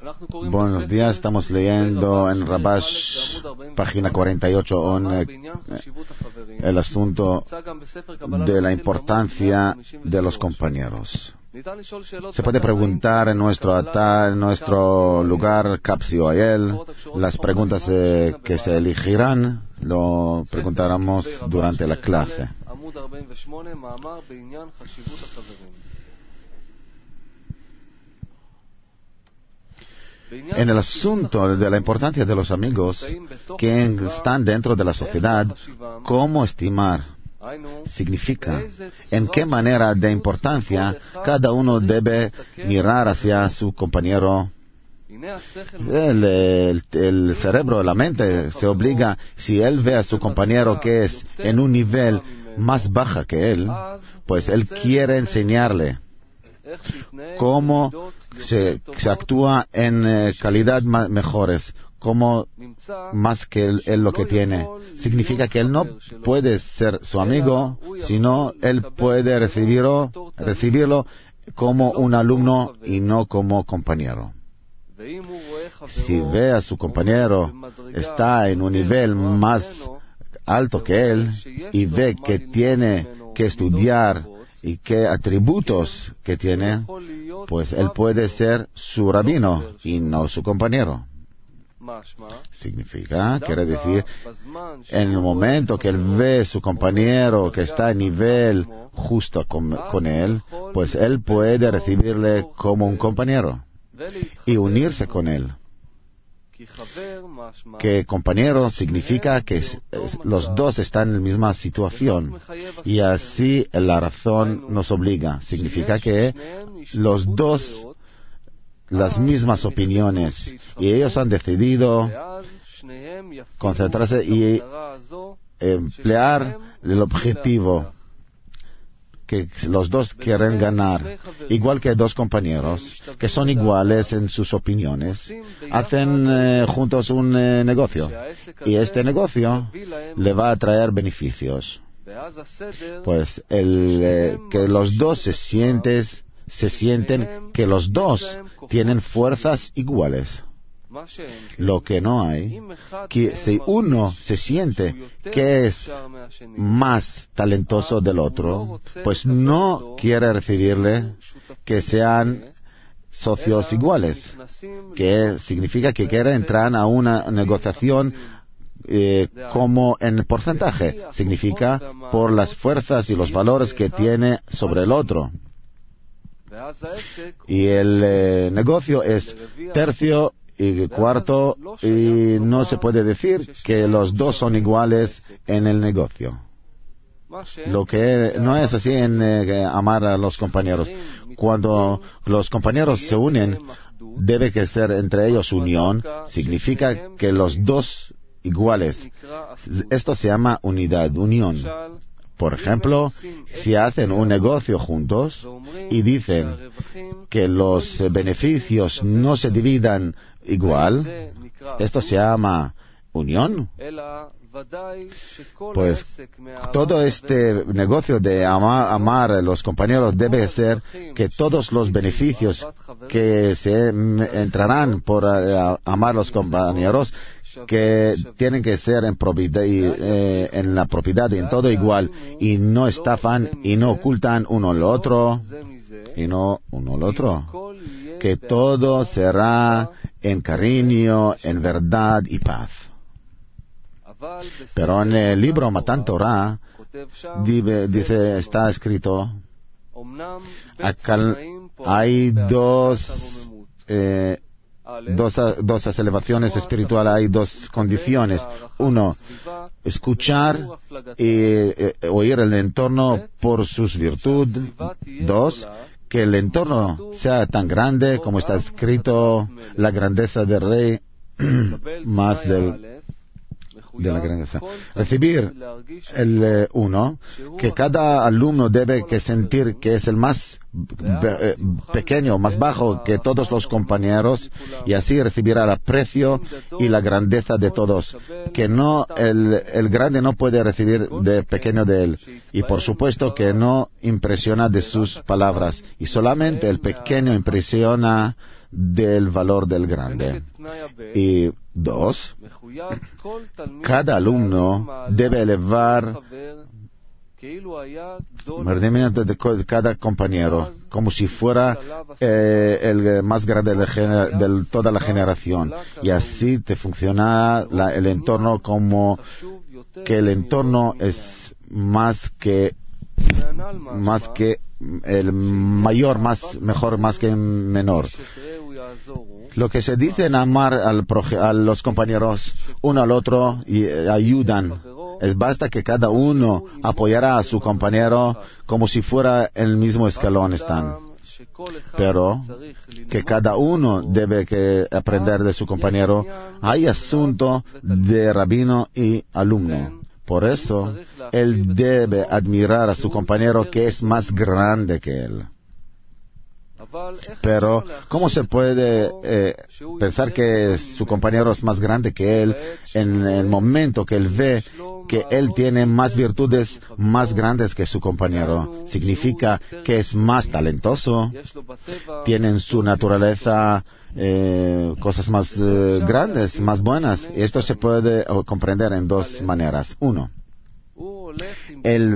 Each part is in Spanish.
Buenos días, estamos leyendo en Rabash, página 48, el asunto de la importancia de los compañeros. Se puede preguntar en nuestro lugar, Capsi o Ayel, las preguntas que se elegirán, lo preguntaremos durante la clase. En el asunto de la importancia de los amigos que están dentro de la sociedad, ¿cómo estimar? Significa en qué manera de importancia cada uno debe mirar hacia su compañero. El cerebro, la mente se obliga, si él ve a su compañero que es en un nivel más baja que él, pues él quiere enseñarle cómo se actúa en calidad mejores, como más que él lo que tiene. Significa que él no puede ser su amigo, sino él puede recibirlo como un alumno y no como compañero. Si ve a su compañero está en un nivel más alto que él y ve que tiene que estudiar y qué atributos que tiene, pues él puede ser su rabino y no su compañero. Significa, quiere decir, en el momento que él ve a su compañero que está a nivel justo con él, pues él puede recibirle como un compañero y unirse con él. Que compañero significa que los dos están en la misma situación y así la razón nos obliga. Significa que los dos las mismas opiniones y ellos han decidido concentrarse y emplear el objetivo que los dos quieren ganar, igual que dos compañeros que son iguales en sus opiniones, hacen juntos un negocio y este negocio le va a traer beneficios. Pues que los dos se sienten que los dos tienen fuerzas iguales. Lo que no hay, que si uno se siente que es más talentoso del otro, pues no quiere recibirle que sean socios iguales, que significa que quiere entrar a una negociación como en porcentaje, significa por las fuerzas y los valores que tiene sobre el otro. Y el negocio es tercio y cuarto, y no se puede decir que los dos son iguales en el negocio. Lo que no es así en amar a los compañeros. Cuando los compañeros se unen, debe que ser entre ellos unión, significa que los dos iguales. Esto se llama unidad, unión. Por ejemplo, si hacen un negocio juntos y dicen que los beneficios no se dividan igual, esto se llama unión. Pues todo este negocio de amar a los compañeros debe ser que todos los beneficios que se entrarán por amar a los compañeros, que tienen que ser en propiedad en la propiedad y en todo igual, y no estafan y no ocultan uno al otro, que todo será en cariño, en verdad y paz. Pero en el libro Matan Torah dice, está escrito, acá hay dos elevaciones espirituales, hay dos condiciones. Uno, escuchar y oír el entorno por sus virtudes. Dos, que el entorno sea tan grande como está escrito, la grandeza del rey más de la grandeza. Recibir el uno, que cada alumno debe que sentir que es el más pequeño, más bajo que todos los compañeros, y así recibirá el aprecio y la grandeza de todos, que no el grande no puede recibir de pequeño de él, y por supuesto que no impresiona de sus palabras, y solamente el pequeño impresiona del valor del grande. Y 2, cada alumno debe elevar el rendimiento de cada compañero como si fuera el más grande de toda la generación, y así te funciona el entorno, como que el entorno es más que el mayor, más mejor, más que menor. Lo que se dice en amar a los compañeros uno al otro y ayudan. Basta que cada uno apoyará a su compañero como si fuera el mismo escalón están. Pero que cada uno debe aprender de su compañero. Hay asunto de rabino y alumno. Por eso, él debe admirar a su compañero que es más grande que él. Pero, ¿cómo se puede pensar que su compañero es más grande que él en el momento que él ve que él tiene más virtudes más grandes que su compañero? Significa que es más talentoso, tiene en su naturaleza cosas más grandes, más buenas. Y esto se puede comprender en dos maneras. Uno, él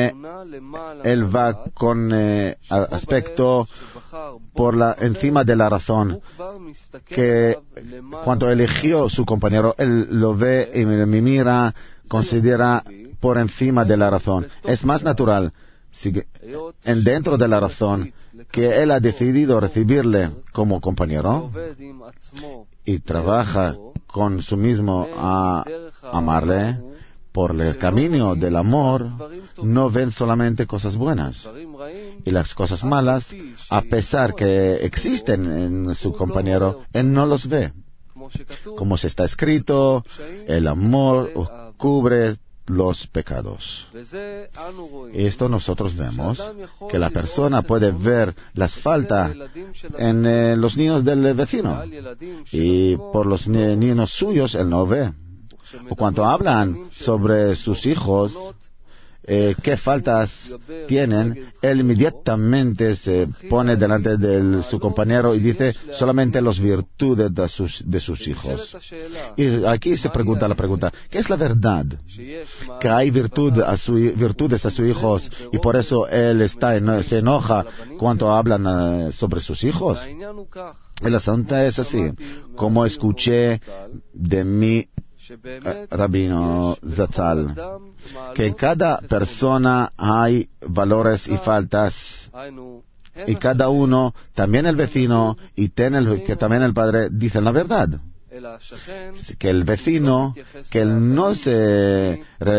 va con aspecto encima de la razón, que cuando eligió su compañero, él lo ve y mira, considera por encima de la razón. Es más natural, dentro de la razón, que él ha decidido recibirle como compañero y trabaja con su mismo a amarle. Por el camino del amor no ven solamente cosas buenas, y las cosas malas, a pesar que existen en su compañero, él no los ve. Como se está escrito, el amor cubre los pecados. Y esto nosotros vemos, que la persona puede ver las faltas en los niños del vecino, y por los niños suyos él no ve. O cuando hablan sobre sus hijos, qué faltas tienen, él inmediatamente se pone delante de su compañero y dice solamente las virtudes de sus hijos. Y aquí se pregunta la pregunta, ¿qué es la verdad? Que hay virtudes a sus hijos y por eso él se enoja cuando hablan sobre sus hijos. El asunto es así, como escuché de mi Rabino Zatzal, que en cada persona hay valores y faltas, y cada uno, también el vecino y que también el padre, dicen la verdad. Que el vecino, que él no se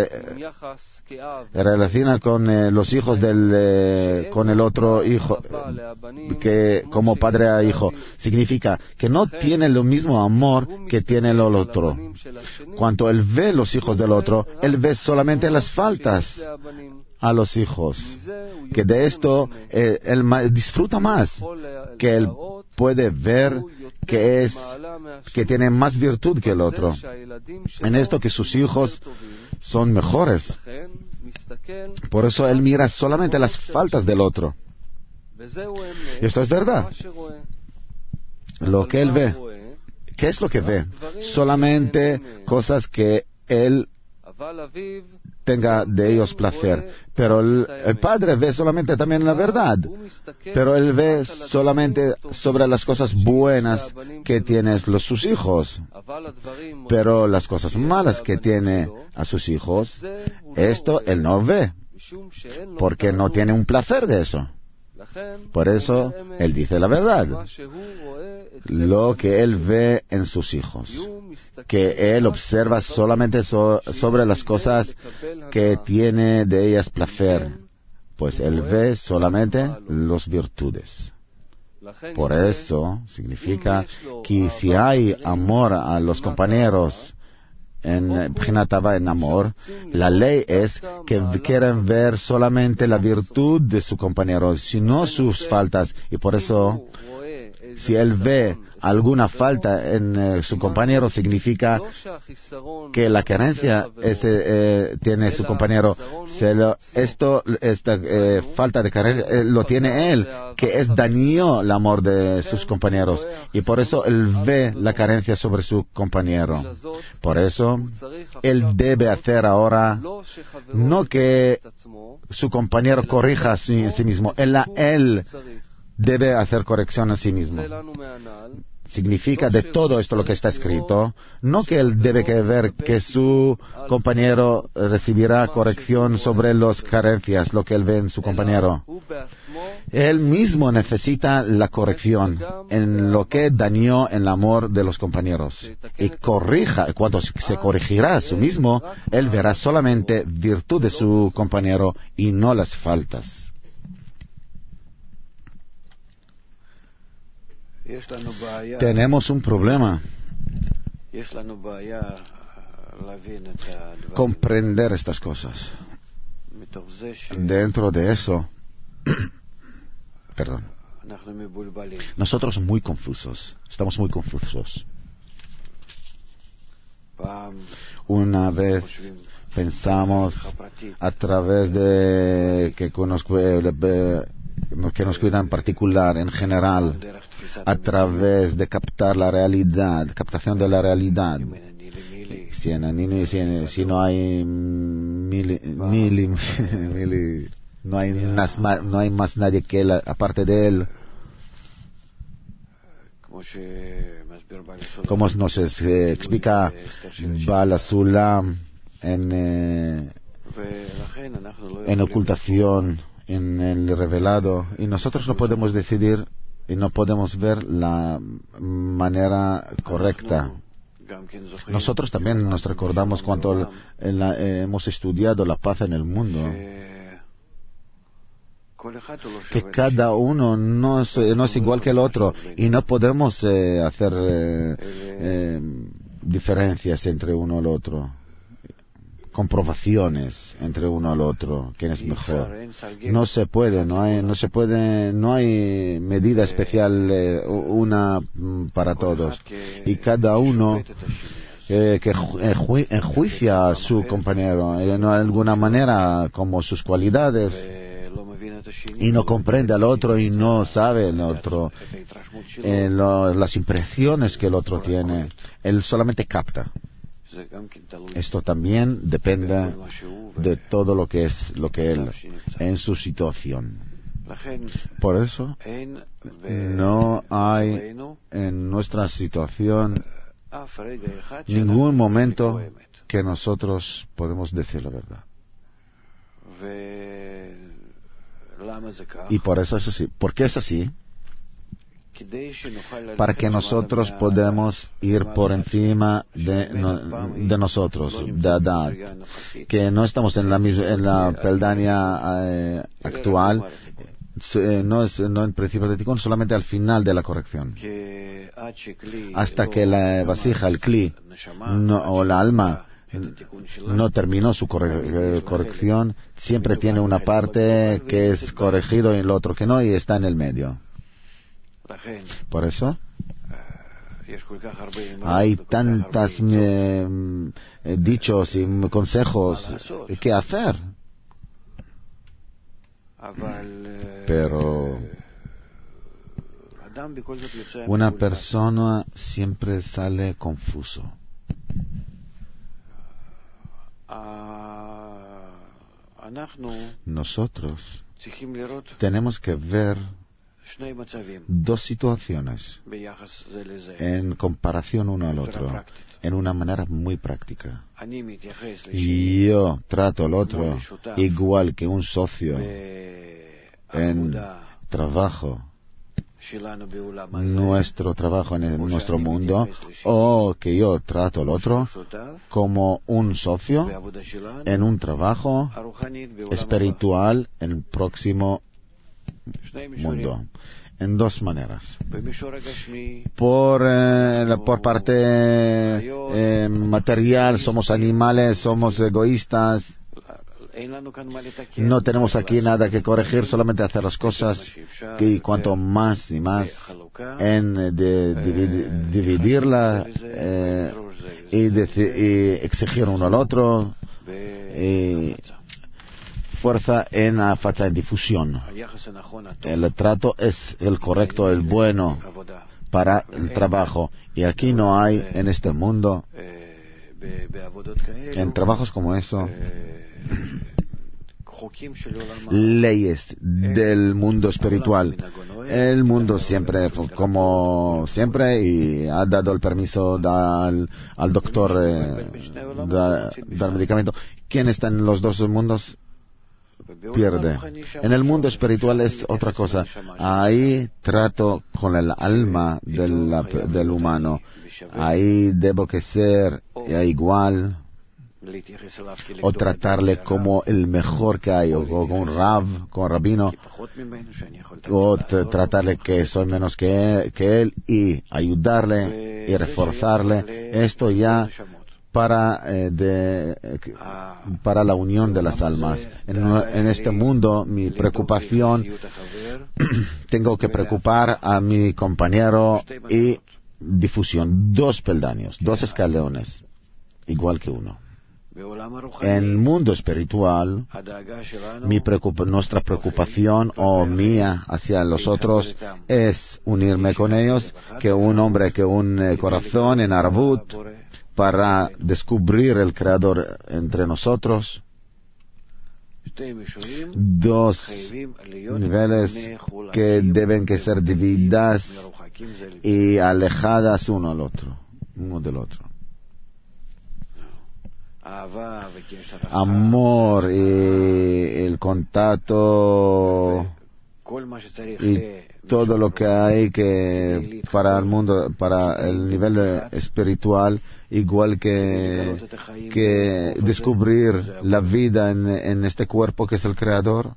relaciona con los hijos con el otro hijo, que como padre a hijo, significa que no tiene lo mismo amor que tiene el otro. Cuando él ve los hijos del otro, él ve solamente las faltas a los hijos, que de esto él disfruta más, que él puede ver que tiene más virtud que el otro, en esto que sus hijos son mejores. Por eso él mira solamente las faltas del otro. Y esto es verdad. Lo que él ve, ¿qué es lo que ve? Solamente cosas que él tenga de ellos placer. Pero el padre ve solamente también la verdad. Pero él ve solamente sobre las cosas buenas que tienen sus hijos. Pero las cosas malas que tiene a sus hijos, esto él no ve, porque no tiene un placer de eso. Por eso él dice la verdad, lo que él ve en sus hijos, que él observa solamente sobre las cosas que tiene de ellas placer, pues él ve solamente las virtudes. Por eso significa que si hay amor a los compañeros, en amor, la ley es que quieren ver solamente la virtud de su compañero, sino sus faltas. Y por eso, Si él ve alguna falta en su compañero, significa que la carencia tiene su compañero. Esta falta de carencia lo tiene él, que es daño el amor de sus compañeros. Y por eso él ve la carencia sobre su compañero. Por eso él debe hacer ahora, no que su compañero corrija a sí mismo, él debe hacer corrección a sí mismo. Significa de todo esto lo que está escrito, no que él debe ver que su compañero recibirá corrección sobre las carencias, lo que él ve en su compañero. Él mismo necesita la corrección en lo que dañó en el amor de los compañeros. Y cuando se corregirá a sí mismo, él verá solamente virtud de su compañero y no las faltas. Tenemos un problema. Comprender estas cosas. Dentro de eso, perdón, nosotros muy confusos, estamos muy confusos. Una vez pensamos a través de que nos cuida en particular, en general, a través de captar la realidad, captación de la realidad. Si no hay no hay más nadie que él, aparte de él. Como nos explica Baal Sulam en ocultación, en el revelado, y nosotros no podemos decidir y no podemos ver la manera correcta. Nosotros también nos recordamos cuando hemos estudiado la paz en el mundo, que cada uno no es igual que el otro, y no podemos hacer diferencias entre uno y el otro, comprobaciones entre uno al otro, quién es mejor. No se puede, no hay medida especial una para todos. Y cada uno que enjuicia a su compañero de alguna manera como sus cualidades, y no comprende al otro y no sabe el otro, las impresiones que el otro tiene. Él solamente capta. Esto también depende de todo lo que él en su situación. Por eso no hay en nuestra situación ningún momento que nosotros podemos decir la verdad. Y por eso es así. ¿Por qué es así? Para que nosotros podamos ir por encima de nosotros, de Adad, que no estamos en la peldaña actual, no en principio de Tikkun, solamente al final de la corrección, hasta que la vasija, el Kli, o la alma no terminó su corrección, siempre tiene una parte que es corregido y el otro que no, y está en el medio. Por eso hay tantas dichos y consejos que hacer, pero una persona siempre sale confuso. Nosotros tenemos que ver dos situaciones en comparación uno al otro, en una manera muy práctica. Yo trato al otro igual que un socio en trabajo, nuestro trabajo en nuestro mundo, o que yo trato al otro como un socio en un trabajo espiritual en el próximo mundo, en dos maneras. Por parte material somos animales, somos egoístas, No tenemos aquí nada que corregir, solamente hacer las cosas y cuanto más y más en dividirla y exigir uno al otro y fuerza en la facha de difusión. El trato es el correcto, el bueno para el trabajo, y aquí no hay en este mundo, en trabajos como eso, leyes del mundo espiritual. El mundo siempre, como siempre, y ha dado el permiso al doctor del medicamento. ¿Quién está en los dos mundos? Pierde. En el mundo espiritual es otra cosa. Ahí trato con el alma del humano. Ahí debo que ser igual, o tratarle como el mejor que hay, o con un rabino, o tratarle que soy menos que él, y ayudarle y reforzarle. Esto ya para la unión de las almas. En este mundo, mi preocupación, tengo que preocupar a mi compañero y difusión. 2 peldaños, 2 escalones, igual que uno. En el mundo espiritual, nuestra preocupación o mía hacia los otros es unirme con ellos, que un hombre, que un corazón en Arvut, para descubrir el Creador entre nosotros. 2 niveles que deben que ser divididas y alejadas uno del otro. Amor y el contacto y todo lo que hay que para el mundo, para el nivel espiritual, igual que descubrir la vida en este cuerpo que es el Creador.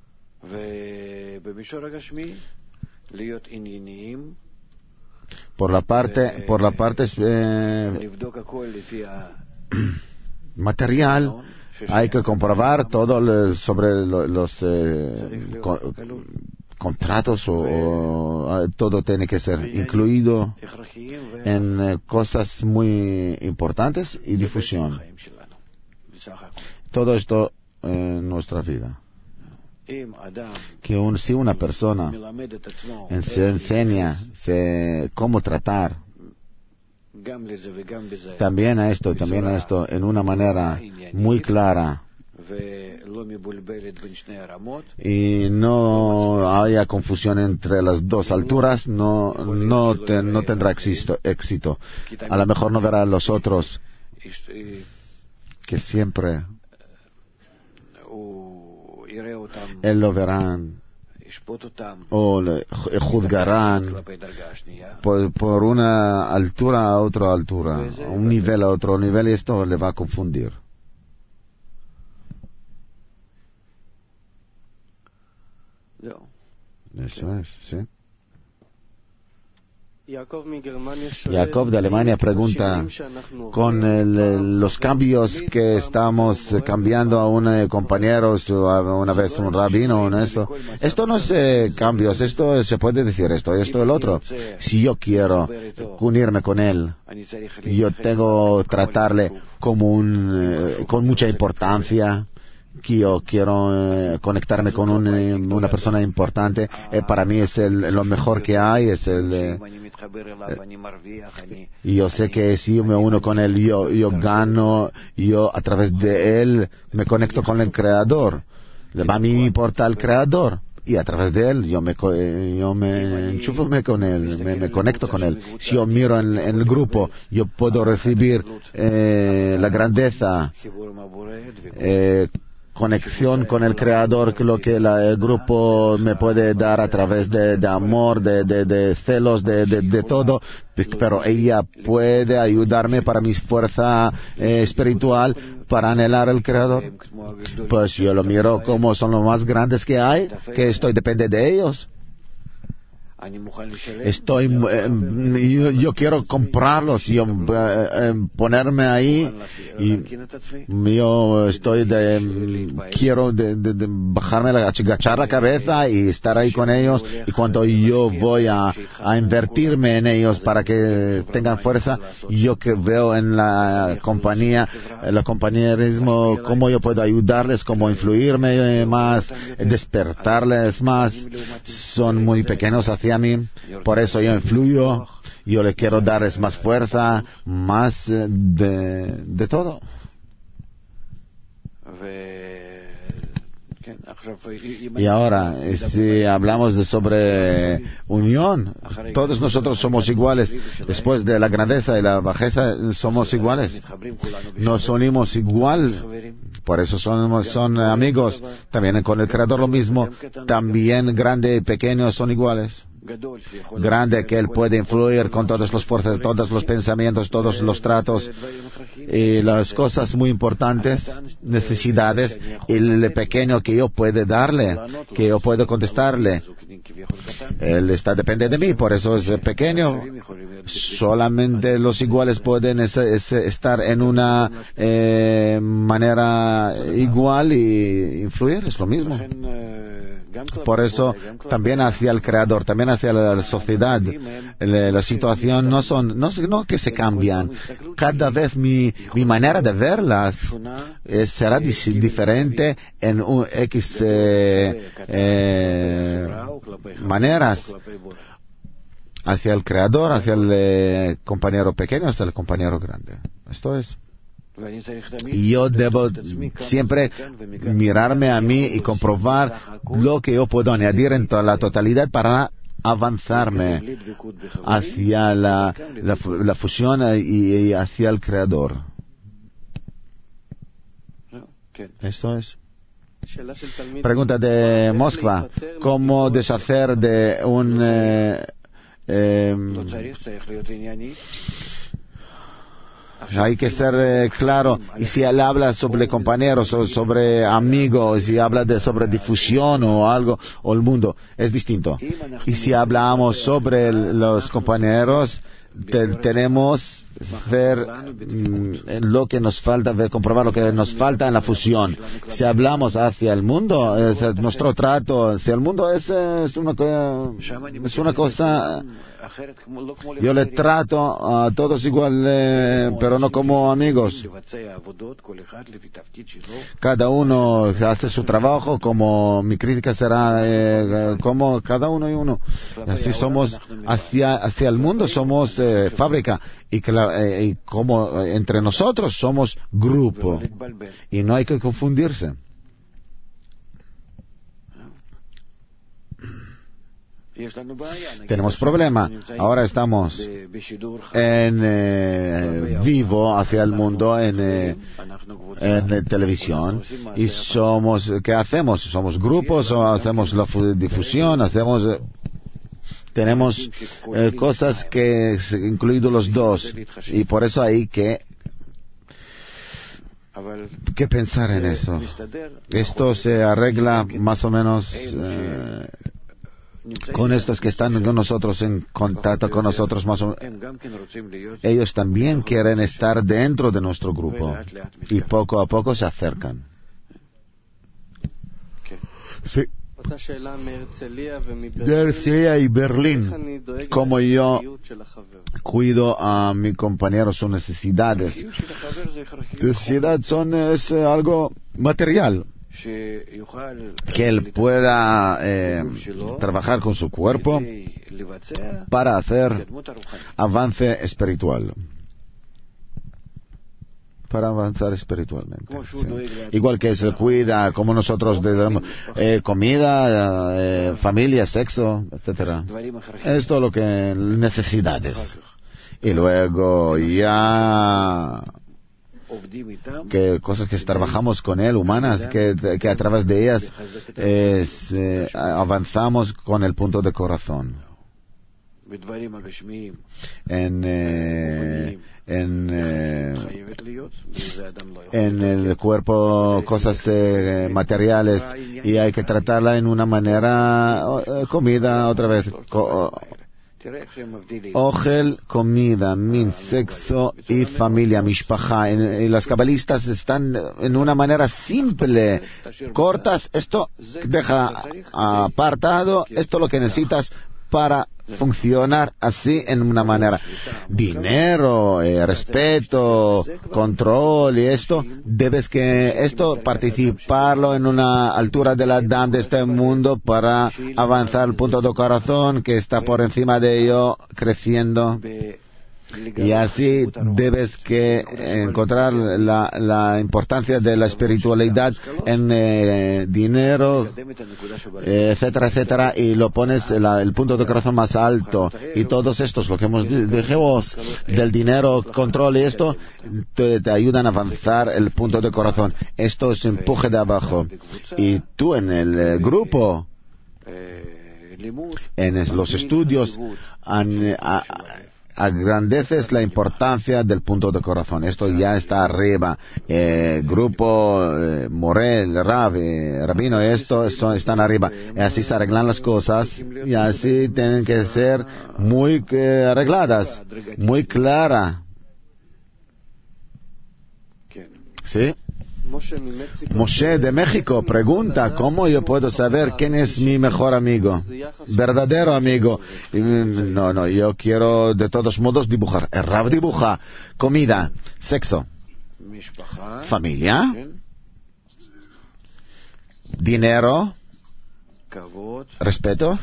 Por la parte material, hay que comprobar todo sobre los contratos, o todo tiene que ser incluido en cosas muy importantes y difusión. Todo esto en nuestra vida. Si una persona se enseña cómo tratar también a esto en una manera muy clara, y no haya confusión entre las 2 alturas, no tendrá éxito. A lo mejor no verá a los otros que siempre él lo verán o le juzgarán por una altura a otra altura, un nivel a otro nivel, y esto le va a confundir. Eso es, sí. Jacob de Alemania pregunta, con los cambios que estamos cambiando a un compañero, una vez un rabino, esto no es cambios, esto se puede decir esto el otro. Si yo quiero unirme con él, yo tengo que tratarle como con mucha importancia, que yo quiero conectarme con una persona importante. Para mí es lo mejor que hay, y yo sé que si yo me uno con él, yo gano, yo a través de él me conecto con el Creador. A mí me importa el Creador, y a través de él yo me enchufo con él, me conecto con él. Si yo miro en el grupo, yo puedo recibir la grandeza, conexión con el Creador, que lo que el grupo me puede dar a través de amor, de celos, de todo, pero ella puede ayudarme para mi fuerza espiritual, para anhelar el Creador. Pues yo lo miro como son los más grandes que hay, que depende de ellos. yo quiero comprarlos, ponerme ahí, y yo quiero bajarme, agachar la cabeza y estar ahí con ellos, y cuando yo voy a invertirme en ellos para que tengan fuerza, yo que veo en la compañía, el compañerismo, cómo yo puedo ayudarles, cómo influirme más, despertarles más. Son muy pequeños hacia mí, por eso yo influyo, yo le quiero darles más fuerza, más de todo. Y ahora, si hablamos sobre unión, todos nosotros somos iguales. Después de la grandeza y la bajeza, somos iguales. Nos unimos igual. Por eso son amigos. También con el Creador lo mismo. También grande y pequeño son iguales. Grande, que Él puede influir con todas las fuerzas, todos los pensamientos, todos los tratos y las cosas muy importantes, necesidades, y el pequeño que yo puedo darle, que yo puedo contestarle. Él depende de mí, por eso es pequeño. Solamente los iguales pueden estar en una manera igual y influir, es lo mismo. Por eso, también hacia el Creador, también hacia la sociedad, la situación no que se cambian. Cada vez mi manera de verlas será diferente en X maneras. Hacia el Creador, hacia el compañero pequeño, hasta el compañero grande. Esto es. Y yo debo siempre mirarme a mí y comprobar lo que yo puedo añadir en toda la totalidad para avanzarme hacia la fusión y hacia el Creador. Esto es. Pregunta de Moskva: ¿cómo deshacer de un hay que ser claro, y si él habla sobre compañeros o sobre amigos, si habla sobre difusión o algo, o el mundo, es distinto. Y si hablamos sobre los compañeros, tenemos ver lo que nos falta, comprobar lo que nos falta en la fusión. Si hablamos hacia el mundo, es nuestro trato. Si el mundo es una cosa, yo le trato a todos igual, pero no como amigos. Cada uno hace su trabajo, como mi crítica será como cada uno y uno. Así somos hacia el mundo, somos fábrica, y como entre nosotros somos grupo, y no hay que confundirse. Tenemos problema. Ahora estamos en vivo hacia el mundo, en televisión, y ¿qué hacemos? Somos grupos, o hacemos la difusión, tenemos cosas que incluidos los dos, y por eso hay que pensar en eso. Esto se arregla más o menos con estos que están con nosotros, en contacto con nosotros, ellos también quieren estar dentro de nuestro grupo, y poco a poco se acercan. Sí. De Herzliya y Berlín, como yo cuido a mi compañero sus necesidades. Necesidad es algo material, que él pueda trabajar con su cuerpo para hacer avance espiritual, para avanzar espiritualmente. Sí. Igual que se cuida, como nosotros damos comida, familia, sexo, etcétera. Esto es lo que necesidades. Y luego ya que cosas que trabajamos con él, humanas, que a través de ellas avanzamos con el punto de corazón. En en el cuerpo cosas materiales, y hay que tratarla en una manera, comida otra vez, Ogel, comida, min, sexo y familia, mishpacha. Y los cabalistas están en una manera simple, cortas, esto deja apartado, esto es lo que necesitas para funcionar así en una manera. Dinero, respeto, control y esto, debes que esto participarlo en una altura de la edad de este mundo para avanzar al punto de corazón que está por encima de ello, creciendo. Y así debes que encontrar la importancia de la espiritualidad en dinero, etcétera, etcétera, y lo pones el punto de corazón más alto. Y todos estos, lo que hemos dicho del dinero, control y esto, te ayudan a avanzar el punto de corazón. Esto es empuje de abajo. Y tú en el grupo, en los estudios, agrandeces la importancia del punto de corazón. Esto ya está arriba. Grupo Morel, Rabino, esto están arriba. Y así se arreglan las cosas, y así tienen que ser muy arregladas, muy clara. ¿Sí? Moshe de México pregunta, ¿cómo yo puedo saber quién es mi mejor amigo? Verdadero amigo. No, yo quiero de todos modos dibujar. El Rav dibuja comida, sexo, familia, dinero, respeto,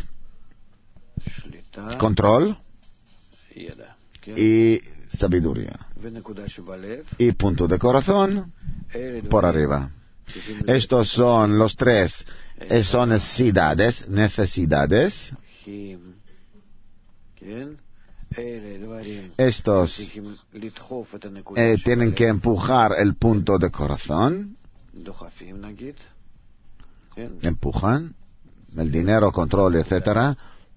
control y sabiduría. Y punto de corazón por arriba. Estos son los tres. Son necesidades. Estos tienen que empujar el punto de corazón. Empujan el dinero, control, etcétera,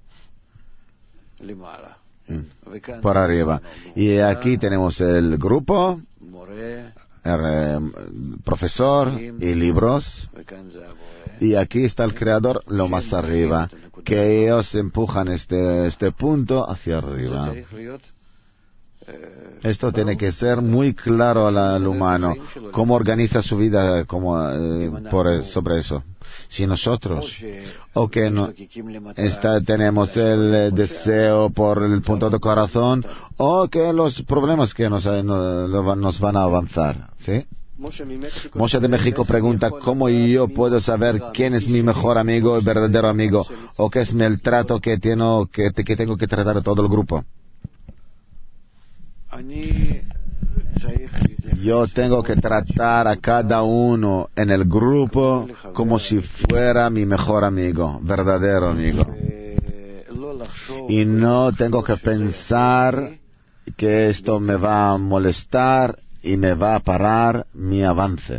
por arriba. Y aquí tenemos el grupo, el profesor y libros, y aquí está el creador lo más arriba, que ellos empujan este punto hacia arriba. Esto tiene que ser muy claro al humano, cómo organiza su vida sobre eso. Si nosotros tenemos el deseo por el punto de corazón, o que los problemas que nos van a avanzar, ¿sí? Moshe de México pregunta, ¿cómo yo puedo saber quién es mi mejor amigo y verdadero amigo? ¿O qué es el trato que tengo que tratar a todo el grupo? Yo tengo que tratar a cada uno en el grupo como si fuera mi mejor amigo, verdadero amigo. Y no tengo que pensar que esto me va a molestar y me va a parar mi avance.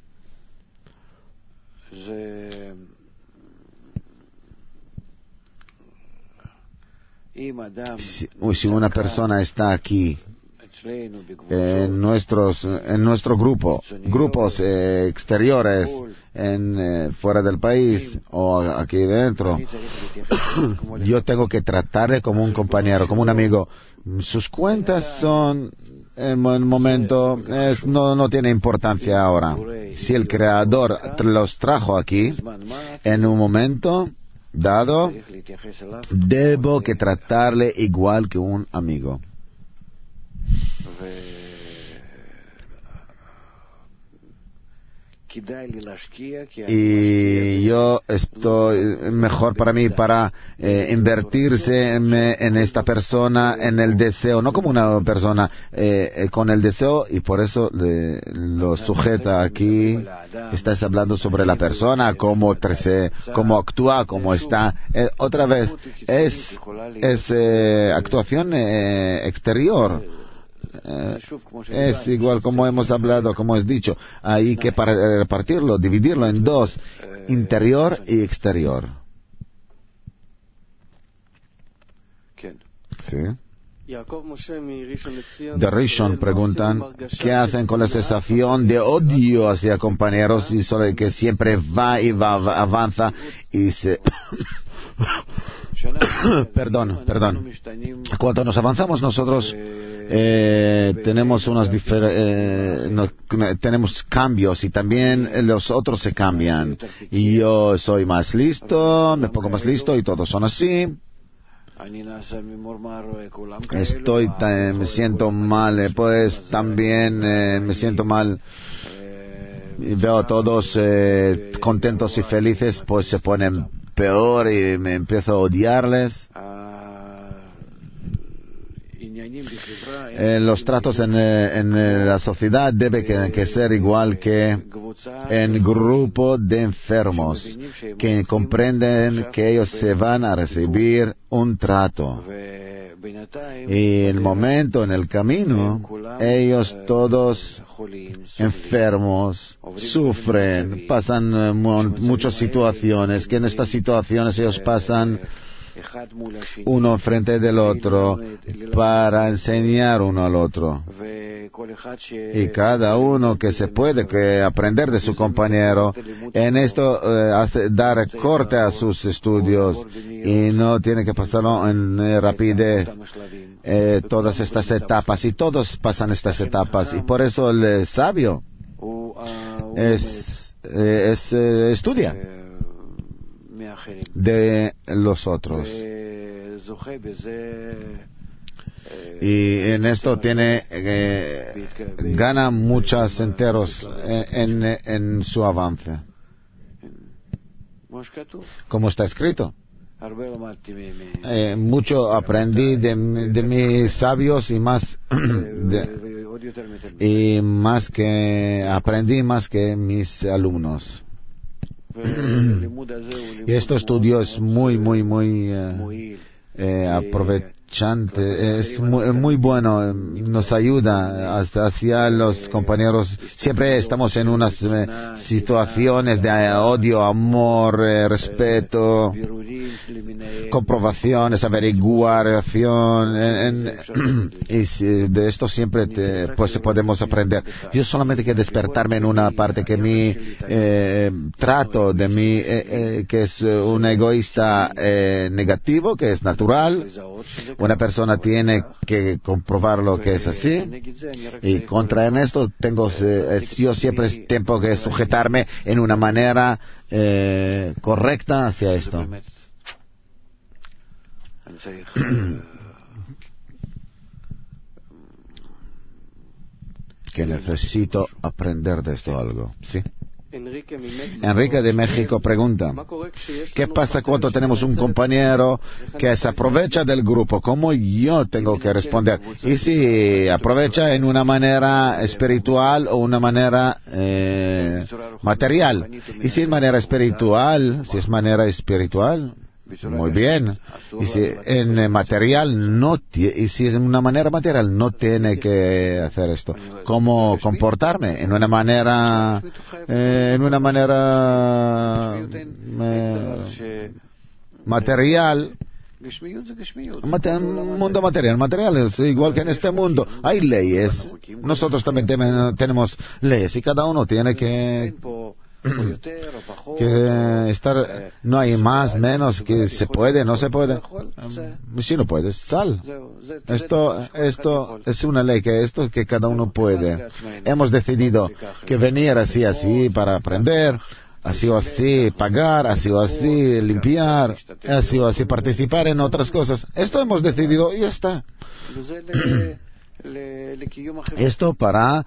Si una persona está aquí en nuestro grupos exteriores, fuera del país o aquí dentro, yo tengo que tratarle como un compañero, como un amigo. Sus cuentas son, en el momento, no tiene importancia ahora. Si el Creador los trajo aquí, en un momento dado, debo que tratarle igual que un amigo. Y yo estoy mejor para mí para invertirse en esta persona, en el deseo, no como una persona, con el deseo, y por eso lo sujeta aquí. Estás hablando sobre la persona, cómo actúa, cómo está. Otra vez, es actuación exterior. Es igual como hemos hablado, como has dicho, hay que repartirlo, dividirlo en dos, interior y exterior. ¿Sí? De Rishon preguntan qué hacen con la sensación de odio hacia compañeros y solo que siempre va y avanza y se perdón. Cuando nos avanzamos nosotros tenemos tenemos cambios y también los otros se cambian. Y yo soy más listo, me pongo más listo y todos son así. Me siento mal, pues también me siento mal y veo a todos contentos y felices, pues se ponen peor y me empiezo a odiarles. Los tratos en la sociedad deben que ser igual que en grupo de enfermos, que comprenden que ellos se van a recibir un trato. Y en el momento, en el camino, ellos todos enfermos, sufren, pasan muchas situaciones, que en estas situaciones ellos pasan uno frente del otro para enseñar uno al otro, y cada uno que se puede aprender de su compañero en esto dar corte a sus estudios y no tiene que pasarlo en rapidez todas estas etapas, y todos pasan estas etapas, y por eso el sabio estudia de los otros, y en esto gana muchos enteros en su avance, como está escrito. Mucho aprendí de mis sabios y aprendí más que mis alumnos. Y este estudio es muy aprovechante, es muy bueno, nos ayuda hacia los compañeros. Siempre estamos en unas situaciones de odio, amor, respeto, comprobaciones, averiguación, y de esto siempre pues podemos aprender. Yo solamente quiero despertarme en una parte que mi trato de mí que es un egoísta negativo, que es natural. Una persona tiene que comprobar lo que es así, y contra esto yo siempre tengo que sujetarme en una manera correcta hacia esto. Que necesito aprender de esto algo, ¿sí? Enrique de México pregunta, ¿qué pasa cuando tenemos un compañero que se aprovecha del grupo? ¿Cómo yo tengo que responder? Y si aprovecha en una manera espiritual o una manera material. Y si es manera espiritual, muy bien. Y si en material y si es una manera material, no tiene que hacer esto. ¿Cómo comportarme? En una manera material. Mundo material es igual que en este mundo. Hay leyes. Nosotros también tenemos leyes, y cada uno tiene que estar, no hay más, menos, que se puede, no se puede. Si no puedes, sal. Esto es una ley, que cada uno puede. Hemos decidido que venir así para aprender, así o así pagar, así o así limpiar, así o así participar en otras cosas. Esto hemos decidido y ya está. Esto para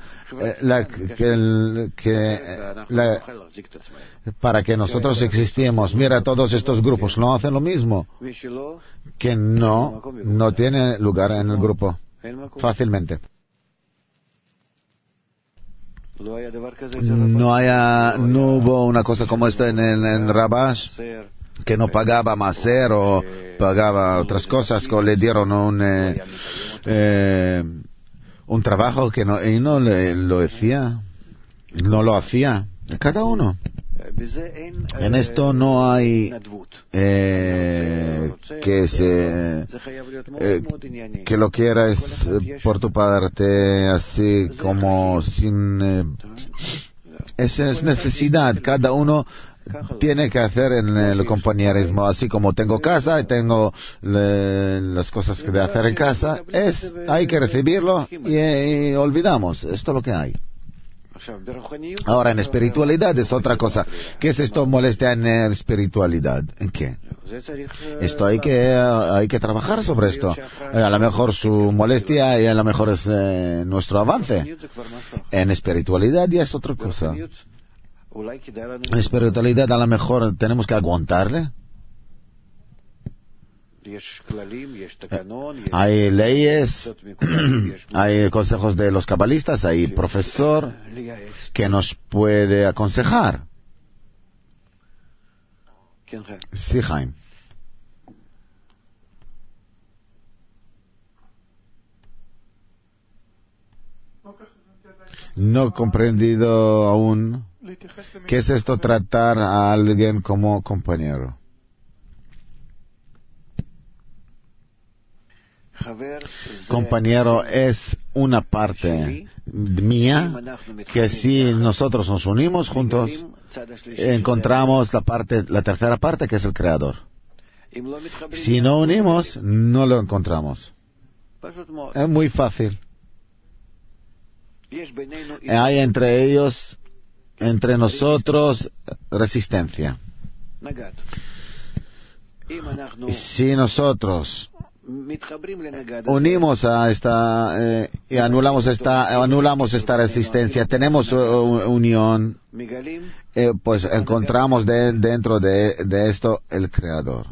para que nosotros existamos. Mira, todos estos grupos no hacen lo mismo, que no tiene lugar en el grupo fácilmente. No hubo una cosa como esta en Rabash, que no pagaba maser o pagaba otras cosas, que le dieron un trabajo que no lo hacía. Cada uno. En esto no hay que lo quieras por tu parte, así como sin... es necesidad, cada uno tiene que hacer en el compañerismo, así como tengo casa y tengo las cosas que de hacer en casa, hay que recibirlo y olvidamos, esto es lo que hay. Ahora, en espiritualidad es otra cosa. ¿Qué es esto molestia en espiritualidad? ¿En qué? Esto hay que trabajar sobre esto. A lo mejor su molestia y a lo mejor es nuestro avance. En espiritualidad ya es otra cosa. En espiritualidad a lo mejor tenemos que aguantarle. Hay leyes, hay consejos de los cabalistas, hay profesor que nos puede aconsejar. Sí, Jaime. No he comprendido aún qué es esto tratar a alguien como compañero. Compañero es una parte mía que si nosotros nos unimos juntos encontramos la tercera parte que es el creador. Si no unimos no lo encontramos. Es muy fácil. Hay entre ellos, entre nosotros, resistencia. Si nosotros unimos a esta y anulamos esta resistencia, tenemos unión, pues encontramos dentro de esto el creador.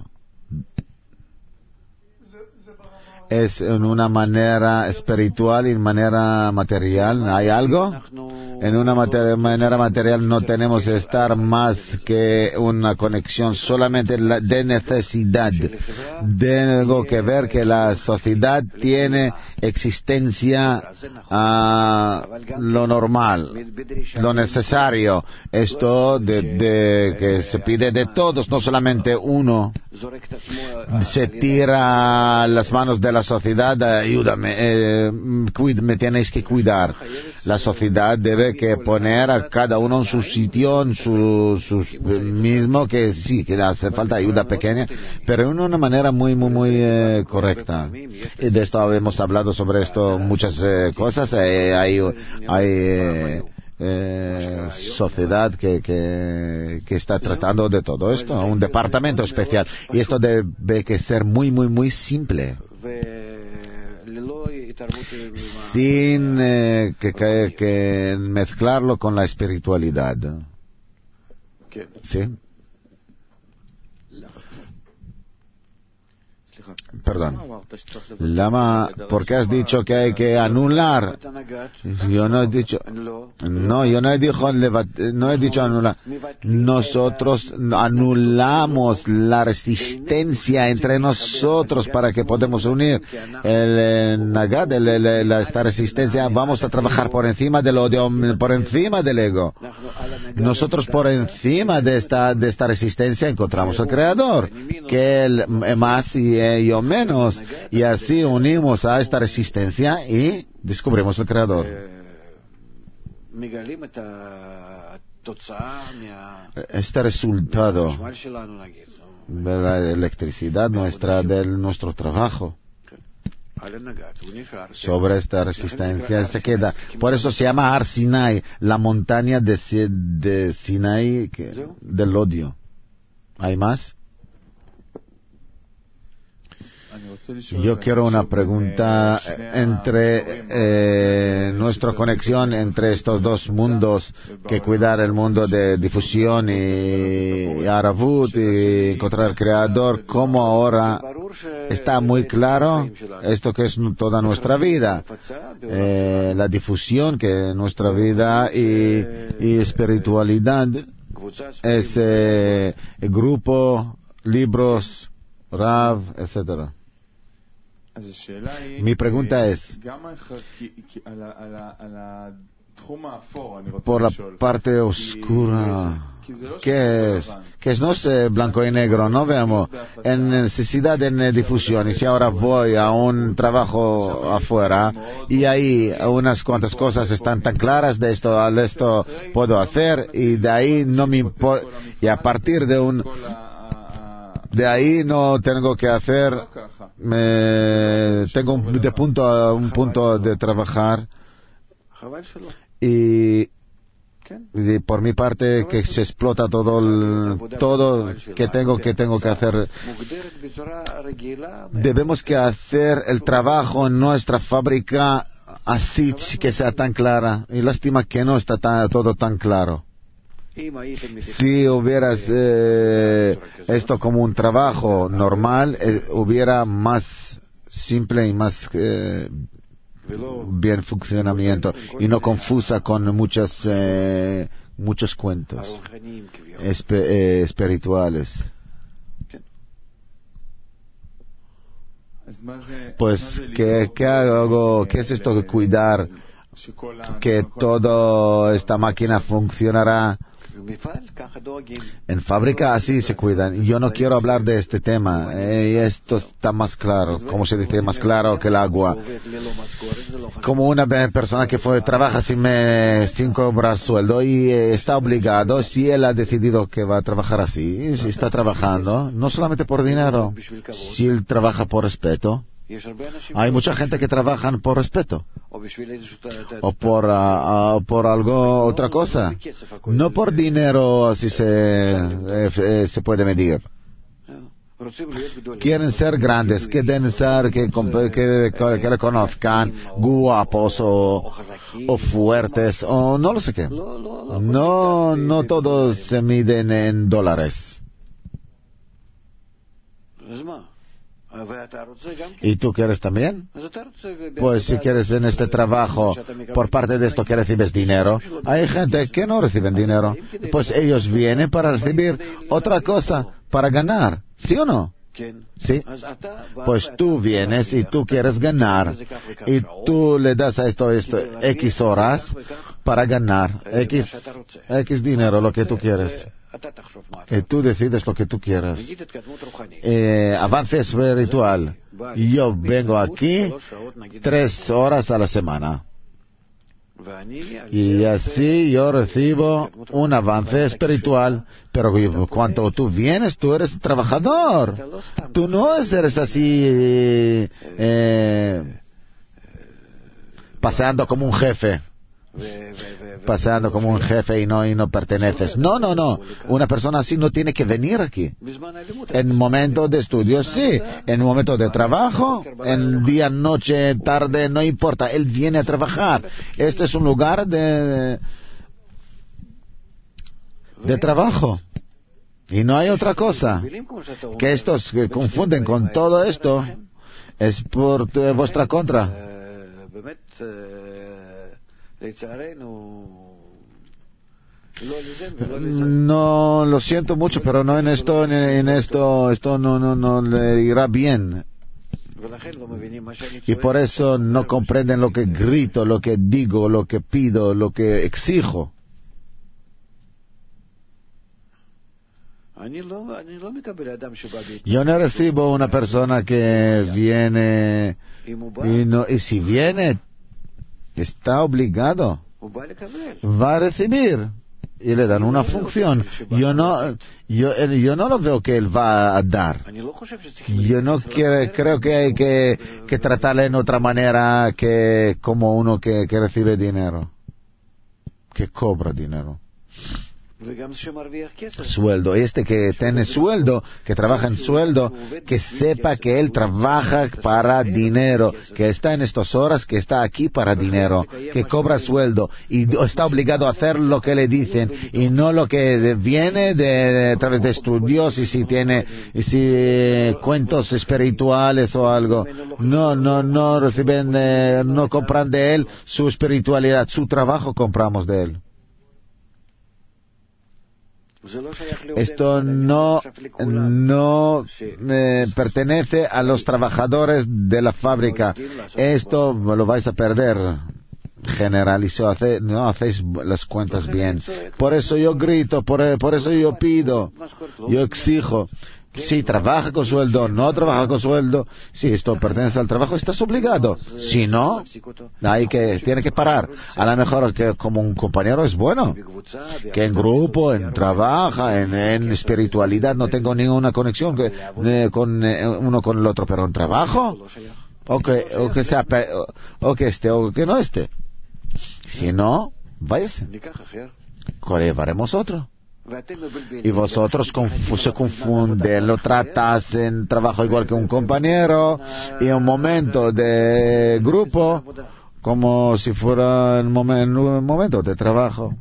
Es en una manera espiritual y en manera material. ¿Hay algo? En una manera material no tenemos que estar más que una conexión solamente de necesidad. Tengo que ver que la sociedad tiene existencia a lo normal, lo necesario. Esto de que se pide de todos, no solamente uno. Se tira las manos de la sociedad, ayúdame, me tienes que cuidar. La sociedad debe que poner a cada uno en su sitio, en su mismo, que sí, que hace falta ayuda pequeña, pero en una manera muy correcta. Y de esto hemos hablado sobre esto muchas cosas. Hay sociedad que está tratando de todo esto, un departamento especial, y esto debe que ser muy simple, sin que mezclarlo con la espiritualidad. ¿Sí? Perdón. Lama, ¿por qué has dicho que hay que anular? Yo no he dicho. No, yo no he dicho anular. Nosotros anulamos la resistencia entre nosotros para que podamos unir el Nagad, esta resistencia. Vamos a trabajar por encima del odio, por encima del ego. Nosotros por encima de esta resistencia encontramos al Creador, que él más y yo menos, y así unimos a esta resistencia y descubrimos el Creador. Este resultado de la electricidad nuestra, de nuestro trabajo sobre esta resistencia se queda. Por eso se llama Har Sinai, la montaña de Sinai del odio. ¿Hay más? Yo quiero una pregunta entre nuestra conexión entre estos dos mundos, que cuidar el mundo de difusión y Aravut y encontrar el Creador. Como ahora está muy claro esto que es toda nuestra vida, la difusión que es nuestra vida y espiritualidad es grupo, libros, Rav, etcétera. Mi pregunta es, por la parte oscura. ¿Qué es? Que no es blanco y negro, no vemos en necesidad de difusión. Y si ahora voy a un trabajo afuera y ahí unas cuantas cosas están tan claras de esto puedo hacer, y de ahí no me importa, y a partir de ahí no tengo que hacer, tengo un punto de trabajar, y por mi parte que se explota todo que tengo que hacer. Debemos que hacer el trabajo en nuestra fábrica así que sea tan clara, y lástima que no está todo tan claro. Si hubieras esto como un trabajo normal, hubiera más simple y más bien funcionamiento, y no confusa con muchos cuentos espirituales. Pues, ¿qué hago? ¿Qué es esto de cuidar que toda esta máquina funcionará? En fábrica así se cuidan. Yo no quiero hablar de este tema, y esto está más claro, como se dice, más claro que el agua. Como una persona que trabaja sin cobrar sueldo y está obligado, si él ha decidido que va a trabajar así, si está trabajando, no solamente por dinero, si él trabaja por respeto. Hay mucha gente que trabaja por respeto o por otra cosa, no por dinero, así se puede medir. Quieren ser grandes, quieren ser que reconozcan, guapos o fuertes, o no lo sé qué. No todos se miden en dólares. ¿Y tú quieres también? Pues si quieres en este trabajo, por parte de esto que recibes dinero, hay gente que no reciben dinero. Pues ellos vienen para recibir otra cosa, para ganar. ¿Sí o no? Sí. Pues tú vienes y tú quieres ganar, y tú le das a esto X horas para ganar X dinero, lo que tú quieres. Y tú decides lo que tú quieras. Avance espiritual. Yo vengo aquí 3 horas a la semana. Y así yo recibo un avance espiritual. Pero cuando tú vienes, tú eres trabajador. Tú no eres así paseando como un jefe. Paseando como un jefe y no perteneces. No. Una persona así no tiene que venir aquí. En momento de estudio, sí. En momento de trabajo, en día, noche, tarde, no importa. Él viene a trabajar. Este es un lugar de trabajo. Y no hay otra cosa. Que estos que confunden con todo esto es por vuestra contra. No, lo siento mucho, pero no en esto no le irá bien. Y por eso no comprenden lo que grito, lo que digo, lo que pido, lo que exijo. Yo no recibo una persona que viene y si viene está obligado, va a recibir y le dan una función. Yo no lo veo que él va a dar. Yo no creo que hay que tratarle en otra manera que como uno que recibe dinero, que cobra dinero. Sueldo. Que tiene sueldo, que trabaja en sueldo, que sepa que él trabaja para dinero, que está en estas horas, que está aquí para dinero, que cobra sueldo y está obligado a hacer lo que le dicen y no lo que viene a través de estudios y si cuentos espirituales o algo. No reciben, no compran de él su espiritualidad, su trabajo compramos de él. Esto no pertenece a los trabajadores de la fábrica. Esto lo vais a perder generalizó, no hacéis las cuentas bien. Por eso yo grito, por eso yo pido, yo exijo. Si trabaja con sueldo, no trabaja con sueldo, si esto pertenece al trabajo, estás obligado. Si no, tiene que parar. A lo mejor que como un compañero es bueno, que en grupo, en trabaja, en espiritualidad no tengo ninguna conexión con uno con el otro, pero en trabajo, o que esté o que no esté. Si no, váyase. Llevaremos otro. Y vosotros se confunden, lo tratas en trabajo igual que un compañero y en un momento de grupo como si fuera en un momento de trabajo.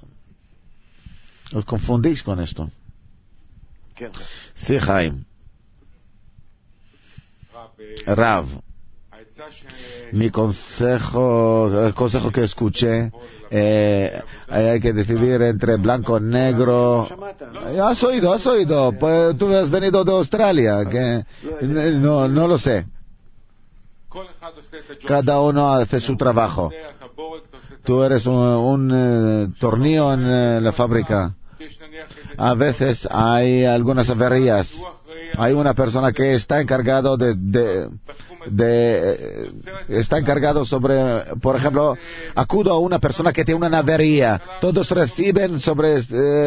Os confundís con esto. Sí, Jaime. Rav, mi el consejo que escuché, hay que decidir entre blanco y negro. Has oído, pues tú has venido de Australia, que no lo sé. Cada uno hace su trabajo. Tú eres un tornillo en la fábrica. A veces hay algunas averías. Hay una persona que está encargado está encargado sobre, por ejemplo, acudo a una persona que tiene una avería. Todos reciben sobre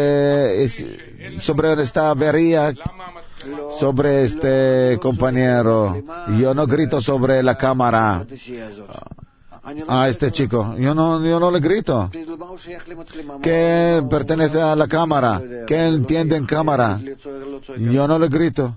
esta avería, sobre este compañero. Yo no grito sobre la cámara a este chico. Yo no le grito. ¿Qué pertenece a la cámara? ¿Qué entiende en cámara? Yo no le grito.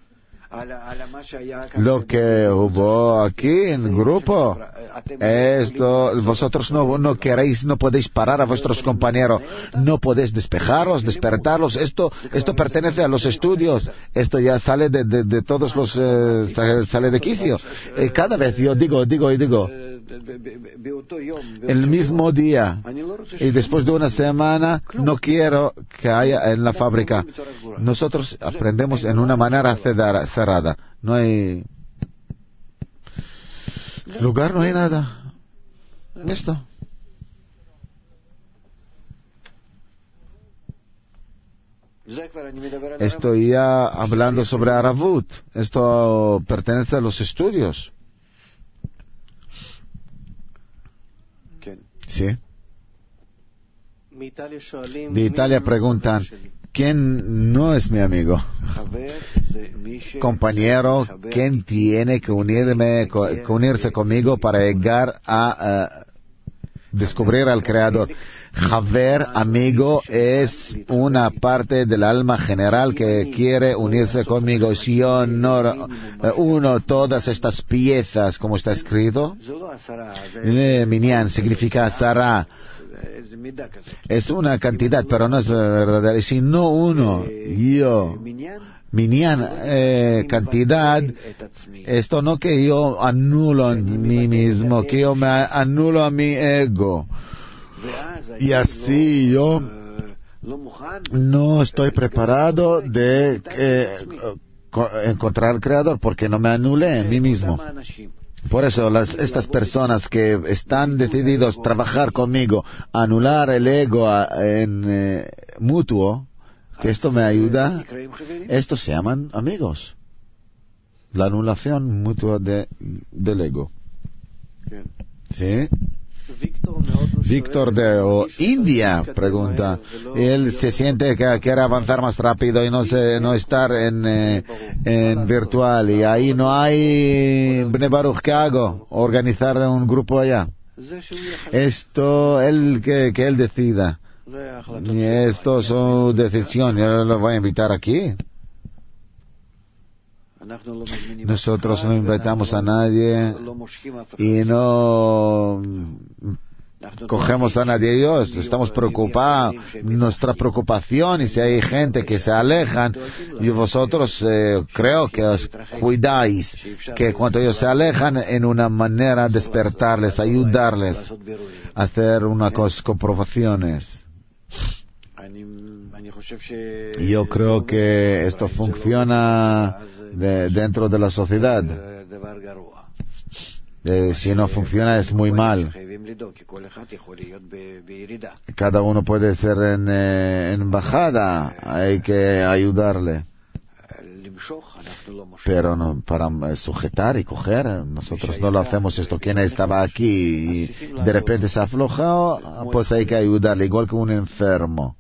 Lo que hubo aquí en el grupo, vosotros no queréis, no podéis parar a vuestros compañeros, no podéis despejarlos, despertarlos. Esto pertenece a los estudios, esto ya sale de todos los, sale de quicio. Cada vez yo digo, el mismo día y después de una semana no quiero que haya en la fábrica. Nosotros aprendemos en una manera cerrada. No hay lugar, no hay nada. Esto. Estoy ya hablando sobre Aravut. Esto pertenece a los estudios. Sí. De Italia preguntan, ¿quién no es mi amigo? Compañero, ¿quién tiene que unirse conmigo para llegar a descubrir al Creador? Haver, amigo, es una parte del alma general que quiere unirse conmigo. Si yo no uno todas estas piezas, como está escrito, Minyan significa Sarah. Es una cantidad, pero no es verdadera. Si no uno, yo, Minyan, cantidad, esto no que yo anulo en mí mismo, que yo me anulo a mi ego. Y así yo no estoy preparado de encontrar al Creador, porque no me anulé en mí mismo. Por eso estas personas que están decididos a trabajar conmigo, anular el ego en mutuo, que esto me ayuda, estos se llaman amigos. La anulación mutua del ego. ¿Sí? Víctor de India pregunta, él se siente que quiere avanzar más rápido y no estar en virtual, y ahí no hay Bnei Baruch. ¿Qué hago? Organizar un grupo allá. Esto que él decida, y esto es su decisión. Yo lo voy a invitar aquí. Nosotros no invitamos a nadie y no cogemos a nadie. Dios, estamos preocupados, nuestra preocupación, y si hay gente que se alejan, y vosotros creo que os cuidáis, que cuando ellos se alejan, en una manera despertarles, ayudarles a hacer unas comprobaciones. Yo creo que esto funciona dentro de la sociedad. Si no funciona es muy mal. Cada uno puede ser en bajada, hay que ayudarle. Pero no, para sujetar y coger, nosotros no lo hacemos esto. Quien estaba aquí y de repente se aflojó, pues hay que ayudarle, igual que un enfermo.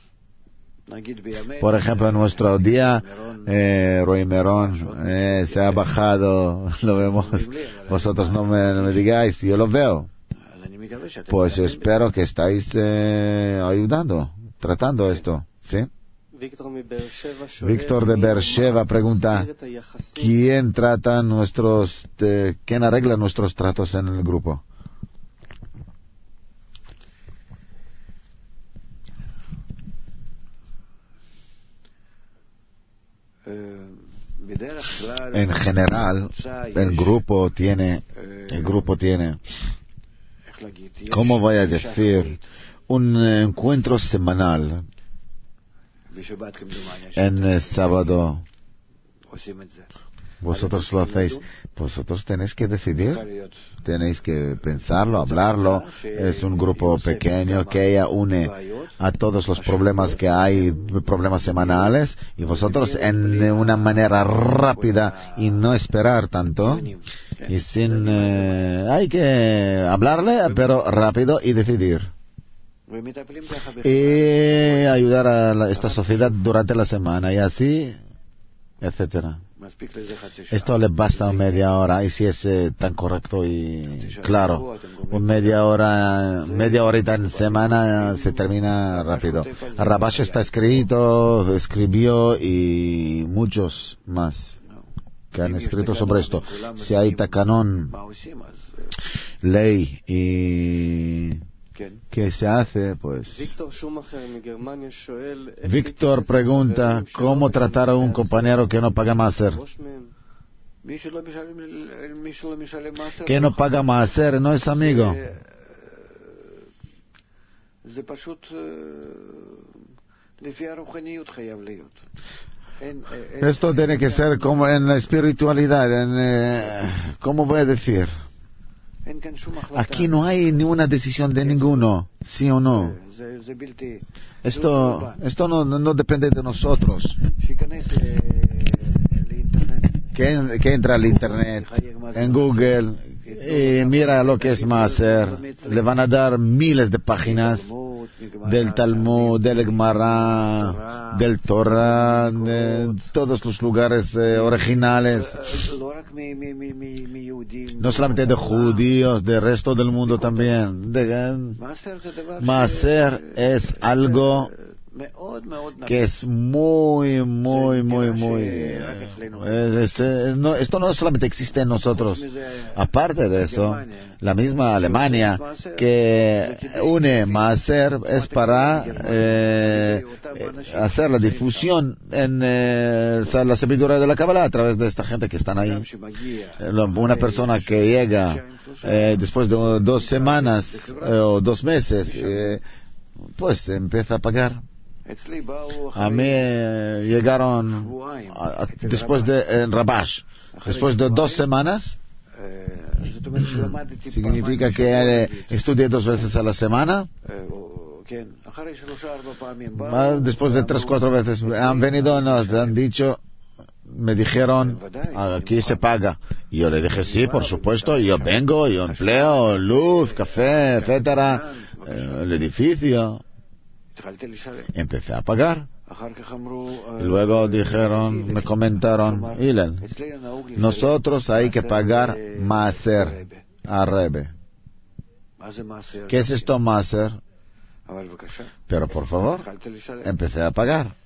Por ejemplo, en nuestro día, Roy Merón se ha bajado, lo vemos. Vosotros no me digáis, yo lo veo. Pues espero que estáis ayudando, tratando esto, ¿sí? Víctor de Beersheba pregunta, ¿quién arregla nuestros tratos en el grupo? En general, el grupo tiene, ¿cómo voy a decir? Un encuentro semanal. En sábado vosotros lo hacéis. Vosotros tenéis que decidir, tenéis que pensarlo, hablarlo. Es un grupo pequeño que ella une a todos los problemas que hay, problemas semanales, y vosotros en una manera rápida y no esperar tanto, y sin hay que hablarle, pero rápido, y decidir y ayudar a esta sociedad durante la semana, y así, etcétera. Esto le basta media hora, y si es tan correcto y claro, media horita en semana se termina rápido. Rabash está escribió, y muchos más que han escrito sobre esto. Si hay takanón, ley, y ¿qué se hace? Pues Víctor pregunta, ¿cómo tratar a un compañero que no paga maaser? Que no paga maaser, no es amigo. Esto tiene que ser como en la espiritualidad, ¿cómo voy a decir? Aquí no hay ninguna decisión de ninguno, sí o no. Esto no depende de nosotros. Que entra al internet, en Google, y mira lo que es maaser. Le van a dar miles de páginas del Talmud, del Gemara, del Torah, de todos los lugares originales, no solamente de judíos, del resto del mundo también. Maaser es algo que es muy esto no solamente existe en nosotros. Aparte de eso, la misma Alemania que une maaser es para hacer la difusión en la sabiduría de la Kabbalah a través de esta gente que están ahí. Una persona que llega después de 2 semanas o 2 meses, pues empieza a pagar. A mí llegaron después de Rabash, después de 2 semanas. Significa que estudié 2 veces a la semana. Después de 3-4 veces han venido, nos han dicho, me dijeron, aquí se paga. Y yo le dije, sí, por supuesto, yo vengo, yo empleo luz, café, etcétera, el edificio. Empecé a pagar. Luego dijeron, me comentaron, Ilan, nosotros hay que pagar maaser a Rebbe. ¿Qué es esto maaser? Pero por favor, empecé a pagar.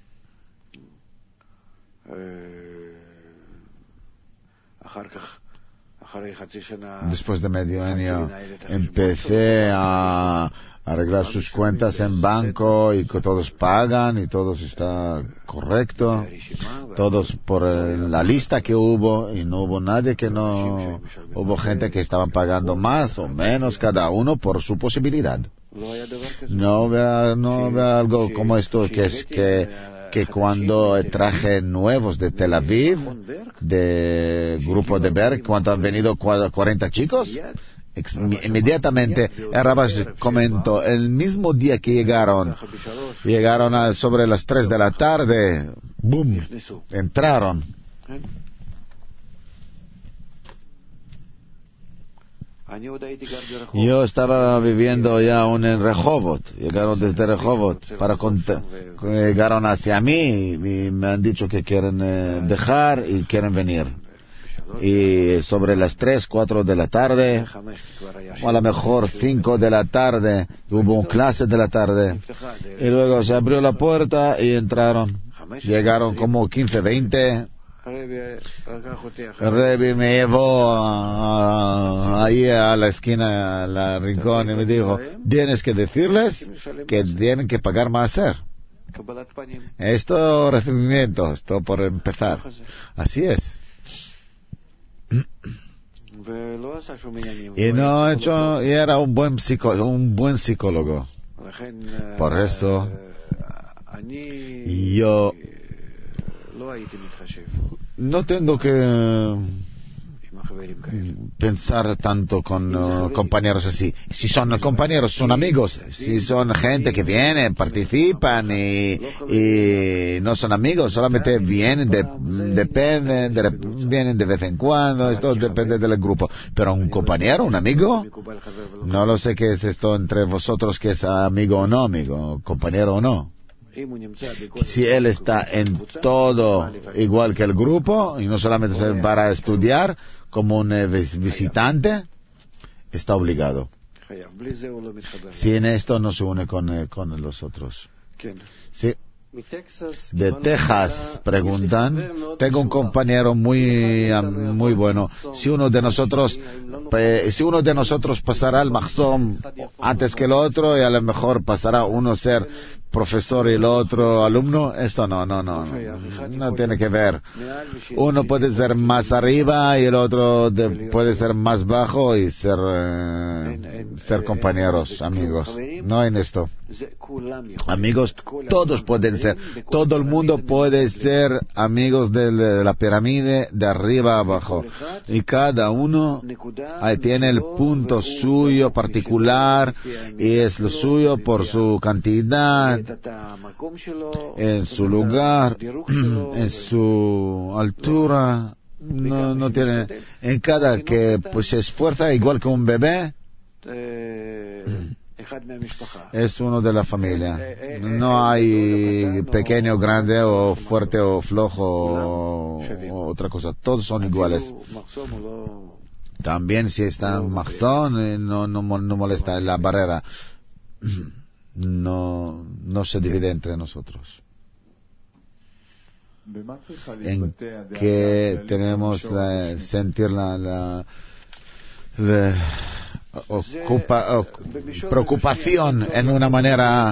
Después de medio año empecé a arreglar sus cuentas en banco, y que todos pagan y todo está correcto, todos por la lista que hubo, y no hubo nadie que no, hubo gente que estaban pagando más o menos, cada uno por su posibilidad. No vea algo como esto, que es que que cuando traje nuevos de Tel Aviv, de grupo de Berg, cuando han venido 40 chicos, inmediatamente el Rabash comentó, el mismo día que llegaron sobre las 3 de la tarde, ¡boom!, entraron. Yo estaba viviendo ya aún en Rehovot, llegaron desde Rehovot, llegaron hacia mí y me han dicho que quieren dejar y quieren venir. Y sobre las 3, 4 de la tarde, o a lo mejor 5 de la tarde, hubo clases de la tarde, y luego se abrió la puerta y entraron. Llegaron como 15, 20. El Rebbe me llevó ahí a la esquina, al rincón, y me dijo, tienes que decirles que tienen que pagar más. Esto, recibimiento, esto por empezar. Así es. Y no ha hecho, y era un buen psicólogo. Por eso yo no tengo que pensar tanto con compañeros así. Si son compañeros, son amigos. Si son gente que viene, participan y no son amigos, solamente vienen, vienen de vez en cuando. Esto depende del grupo. Pero un compañero, un amigo, no lo sé qué es esto entre vosotros, que es amigo o no amigo, compañero o no. Si él está en todo igual que el grupo y no solamente para estudiar como un visitante, está obligado. Si en esto no se une con los otros. Sí. De Texas preguntan, tengo un compañero muy bueno. Si uno de nosotros pasará el Mahzom antes que el otro, y a lo mejor pasará uno a ser profesor y el otro alumno, esto no tiene que ver. Uno puede ser más arriba y el otro puede ser más bajo y ser compañeros, amigos. No en esto. Amigos, todos pueden ser. Todo el mundo puede ser amigos de la pirámide de arriba a abajo. Y cada uno tiene el punto suyo particular y es lo suyo por su cantidad, en su lugar, en su altura. No tiene. En cada que pues se esfuerza igual que un bebé, es uno de la familia. No hay pequeño, grande o fuerte o flojo o otra cosa. Todos son iguales. También si está en Mahzón, no molesta la barrera. No se divide entre nosotros. En que tenemos sentir la preocupación en una manera.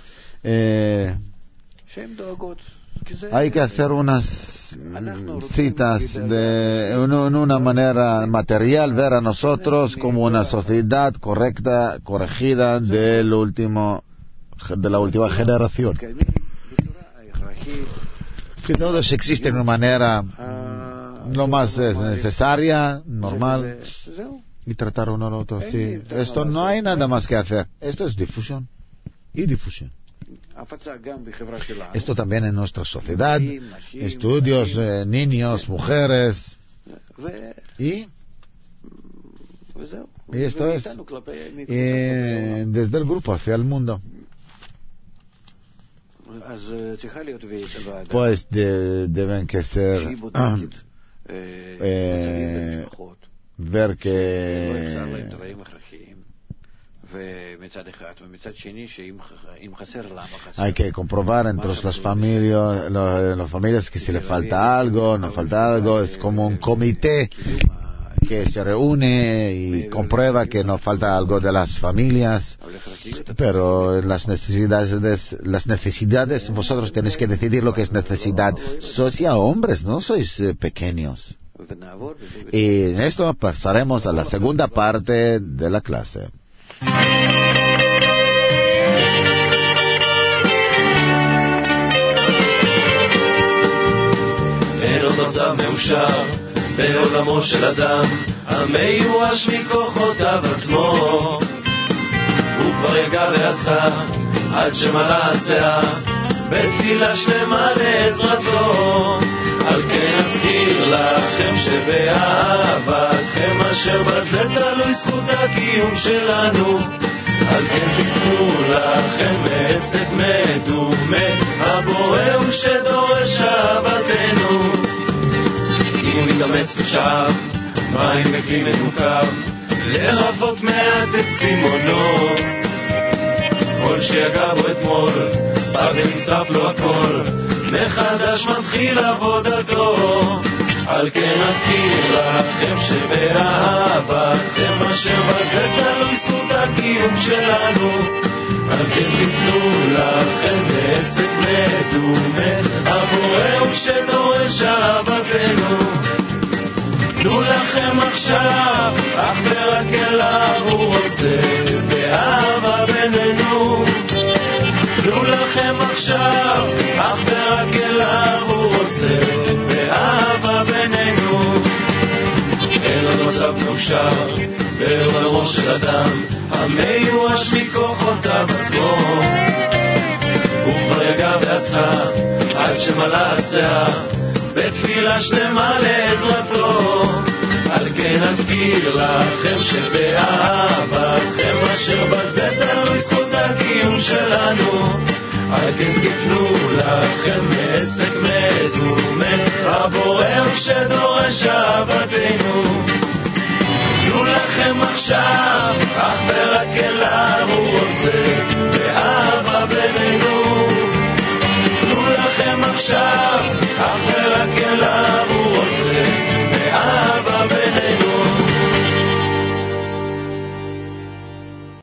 Hay que hacer unas citas en una manera material, ver a nosotros como una sociedad correcta, corregida de la última generación. Que todos existen de una manera lo más necesaria, normal, y tratar uno al otro. Sí. Esto no hay nada más que hacer. Esto es difusión y difusión. Esto también en nuestra sociedad, estudios, niños, mujeres, y esto es desde el grupo hacia el mundo. Pues deben que ser ver que hay que comprobar entre las familias que si le falta algo, no falta algo. Es como un comité que se reúne y comprueba que no falta algo de las familias, pero las necesidades vosotros tenéis que decidir lo que es necesidad. Sois ya hombres, no sois pequeños. Y en esto pasaremos a la segunda parte de la clase. מאושר בעולמו של אדם המיואש מכוחותיו עצמו. הוא כבר יגע ועשה עד שמלא הסאה בתפילה שלמה לעזרתו. על כן אזכיר לכם שבאהבתכם אשר בזה תלוי זכות הקיום שלנו. על כן תקנו לכם מעסק מדומה, הבורא הוא שדורש אהבתנו. אם מתאמץ ושאף מים בכלי מנוקב לרפות מעט את צימונו, כל שיגע בו אתמול בא ונשרף לו הכל, מחדש מתחיל עבודתו. על כן אזכיר לכם שבאהבתכם אשר בזה תלוי זכות הקיום שלנו. על כן תתנו לכם בעסק מדומה, הבורא הוא שדורש אהבתנו. תנו לכם עכשיו אך ורק אליו הוא רוצה באהבה בינינו. תנו לכם עכשיו אך ורק אליו הוא רוצה באהבה בינינו. אין עוד מצב מאושר בעולמו של אדם המיואש מכוחותיו עצמו. הוא כבר יגע ועשה עד שמלא הסאה בתפילה שלמה לעזרתו. על כן אזכיר לכם שבאהבתכם אשר בזה תלוי זכות הקיום שלנו. על כן תפנו לכם מעסק מדומה, הבורא שדורש אהבתנו. תנו לכם עכשיו אך ורק